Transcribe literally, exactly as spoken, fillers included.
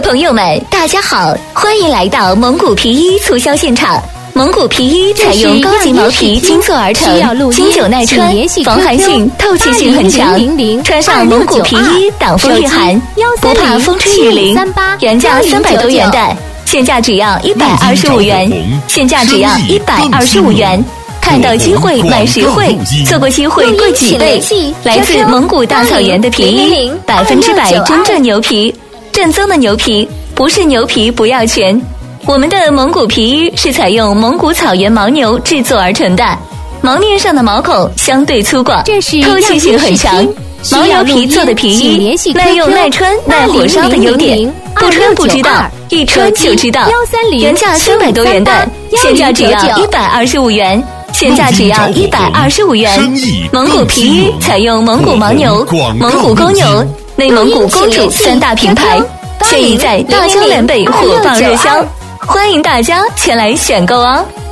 朋友们，大家好，欢迎来到蒙古皮衣促销现场。蒙古皮衣采用高级毛皮精做而成，经久耐穿，防寒性、透气性很强。穿上蒙古皮衣，挡风御寒，不怕风吹雨淋。原价三百多元的，现价只要一百二十五元，现价只要一百二十五元。看到机会买实惠，错过机会贵几倍。来自蒙古大草原的皮衣，百分之百真正牛皮，正宗的牛皮，不是牛皮不要钱。我们的蒙古皮衣是采用蒙古草原牦牛制作而成的，毛面上的毛孔相对粗犷，透气性很强。牦牛皮做的皮衣，耐用耐穿耐火烧的优点，不穿不知道，一穿就知道。原价三百多元的，现价只要一百二十五元。现价只要一百二十五元。蒙古皮衣采用蒙古牦牛、蒙古公牛、内蒙古公主三大品牌，现已在大江南北火爆热销，欢迎大家前来选购哦。